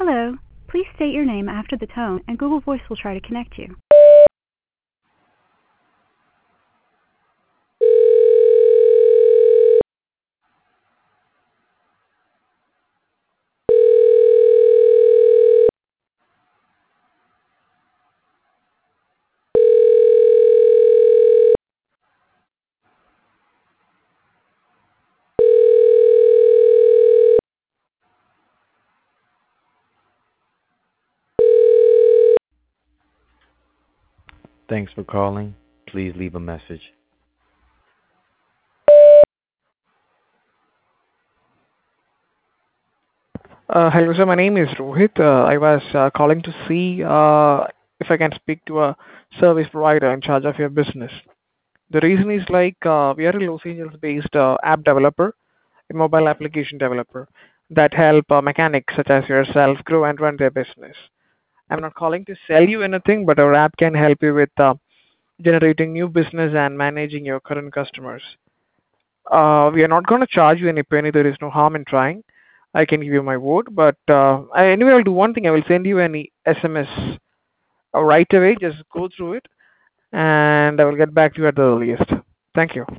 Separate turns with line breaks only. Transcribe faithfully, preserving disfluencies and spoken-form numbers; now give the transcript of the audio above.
Hello. Please state your name after the tone, and Google Voice will try to connect you.
Thanks for calling. Please leave a message.
Uh, hello, sir. My name is Rohit. Uh, I was uh, calling to see uh, if I can speak to a service provider in charge of your business. The reason is like uh, we are a Los Angeles-based uh, app developer, a mobile application developer that help uh, mechanics such as yourself grow and run their business. I'm not calling to sell you anything, but our app can help you with uh, generating new business and managing your current customers. Uh, we are not going to charge you any penny. There is no harm in trying. I can give you my word, but uh, I, anyway, I'll do one thing. I will send you an S M S uh, right away. Just go through it, and I will get back to you at the earliest. Thank you.